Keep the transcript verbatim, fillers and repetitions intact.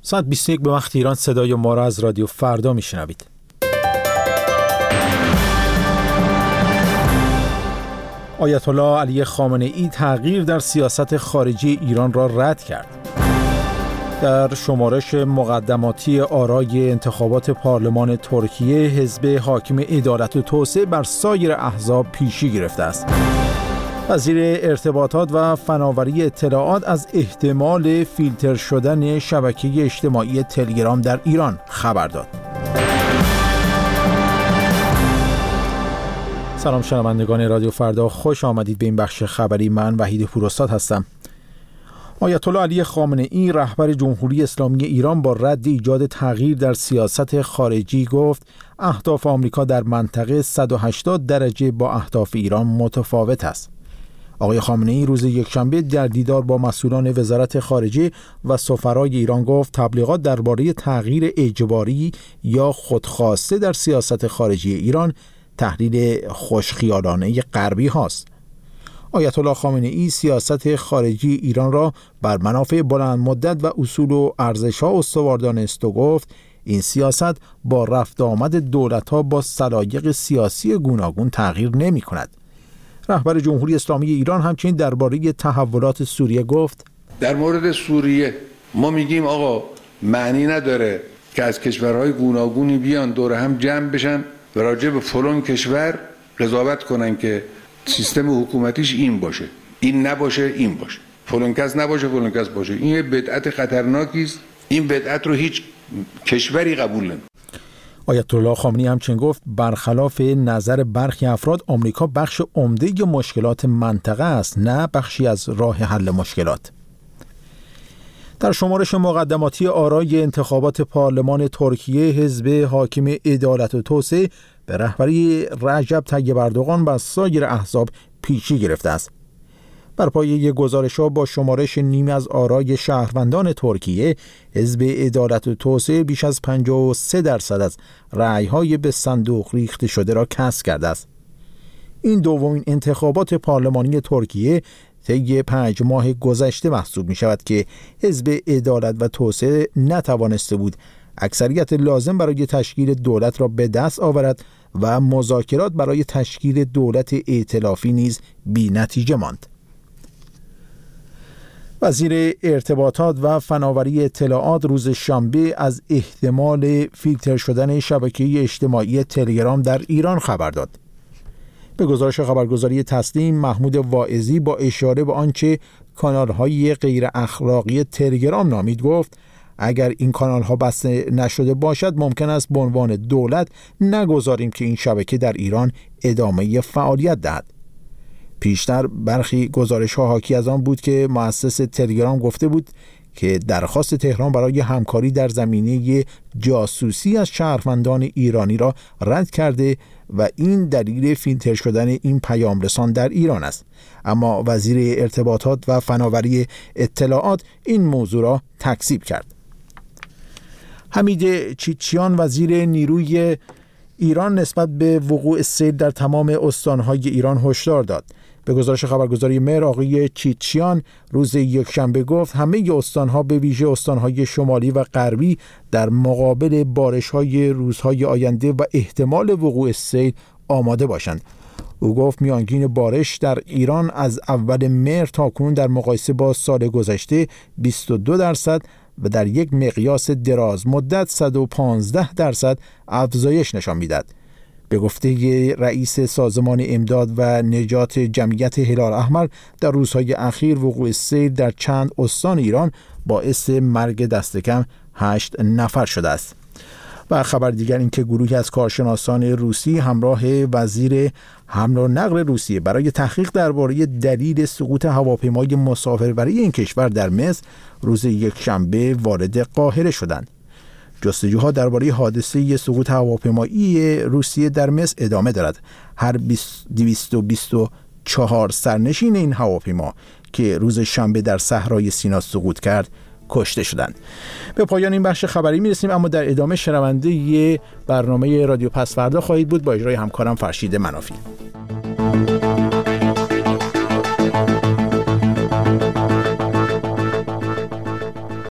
ساعت بیست و یک به وقت ایران صدای ما را از رادیو فردا میشنوید. آیت الله علی خامنه‌ای تغییر در سیاست خارجی ایران را رد کرد. در شمارش مقدماتی آرای انتخابات پارلمان ترکیه، حزب حاکم عدالت و توسعه بر سایر احزاب پیشی گرفته است. وزیر ارتباطات و فناوری اطلاعات از احتمال فیلتر شدن شبکه اجتماعی تلگرام در ایران خبر داد. سلام شنوندگان رادیو فردا، خوش آمدید به این بخش خبری. من وحید پوراستاد هستم. آیت الله علی خامنه‌ای رهبر جمهوری اسلامی ایران با رد ایجاد تغییر در سیاست خارجی گفت اهداف آمریکا در منطقه صد و هشتاد درجه با اهداف ایران متفاوت است. آقای خامنه‌ای روز یکشنبه در دیدار با مسئولان وزارت خارجه و سفرای ایران گفت تبلیغات درباره تغییر اجباری یا خودخواسته در سیاست خارجی ایران تحلیل خوشخیالانه غربی هاست. آیت الله خامنه‌ای سیاست خارجی ایران را بر منافع بلند مدت و اصول و ارزش‌ها استوار دانست و گفت این سیاست با رفت آمد دولت‌ها با سلایق سیاسی گوناگون تغییر نمی‌کند. رهبر جمهوری اسلامی ایران همچنین درباره تحولات سوریه گفت در مورد سوریه ما میگیم آقا معنی نداره که از کشورهای گوناگونی بیان دور هم جمع بشن و راجع به فلان کشور قضاوت کنن که سیستم حکومتیش این باشه، این نباشه، این باشه، فلان کس نباشه، فلان کس باشه. این یه بدعت خطرناکی است. این بدعت رو هیچ کشوری قبول نمی‌کنه. آیت الله خامنه‌ای همچنین گفت برخلاف نظر برخی افراد آمریکا بخش عمده مشکلات منطقه است، نه بخشی از راه حل مشکلات. در شمارش مقدماتی آرای انتخابات پارلمان ترکیه، حزب حاکم عدالت و توسعه به رهبری رجب طیب اردوغان و سایر احزاب پیشی گرفته است. بر پایه گزارش‌ها با شمارش نیمی از آرای شهروندان ترکیه، حزب عدالت و توسعه بیش از پنجاه و سه درصد از رأی‌های به صندوق ریخته شده را کسب کرده است. این دومین انتخابات پارلمانی ترکیه طی پنج ماه گذشته محسوب می شود که حزب عدالت و توسعه نتوانسته بود اکثریت لازم برای تشکیل دولت را به دست آورد و مذاکرات برای تشکیل دولت ائتلافی نیز بی نتیجه ماند. وزیر ارتباطات و فناوری اطلاعات روز شنبه از احتمال فیلتر شدن شبکه اجتماعی تلگرام در ایران خبر داد. به گزارش خبرگزاری تسنیم، محمود واعظی با اشاره به آنچه کانال‌های غیر اخلاقی تلگرام نامید گفت اگر این کانال‌ها بسته نشده باشد ممکن است به عنوان دولت نگذاریم که این شبکه در ایران ادامه فعالیت دهد. پیشتر برخی گزارش‌ها حاکی از آن بود که مؤسس تلگرام گفته بود که درخواست تهران برای همکاری در زمینه جاسوسی از شهروندان ایرانی را رد کرده و این دلیل فیلتر شدن این پیام رسان در ایران است. اما وزیر ارتباطات و فناوری اطلاعات این موضوع را تکذیب کرد. حمید چیچیان وزیر نیروی ایران نسبت به وقوع سیل در تمام استانهای ایران هشدار داد. به گزارش خبرگزاری مهر، آقای چیچیان روز یکشنبه گفت همه استانها به ویژه استانهای شمالی و غربی در مقابل بارش‌های روزهای آینده و احتمال وقوع سیل آماده باشند. او گفت میانگین بارش در ایران از اول مهر تا کنون در مقایسه با سال گذشته بیست و دو درصد و در یک مقیاس دراز مدت صد و پانزده درصد افزایش نشان می‌دهد. به گفته رئیس سازمان امداد و نجات جمعیت هلال احمر در روزهای اخیر وقوع سیل در چند استان ایران باعث مرگ دست کم هشت نفر شده است. و خبر دیگر این که گروهی از کارشناسان روسی همراه وزیر حمل و نقل روسیه برای تحقیق درباره دلیل سقوط هواپیمای مسافربری این کشور در مصر روز یکشنبه وارد قاهره شدند. جستجوها درباره حادثه سقوط هواپیمایی روسیه در مصر ادامه دارد. هر دویست و بیست و چهار سرنشین این هواپیما که روز شنبه در صحرای سینا سقوط کرد کشته شدند. به پایان این بخش خبری میرسیم، اما در ادامه شنونده ی برنامه رادیو پس فردا خواهید بود با اجرای همکارم فرشید منافی.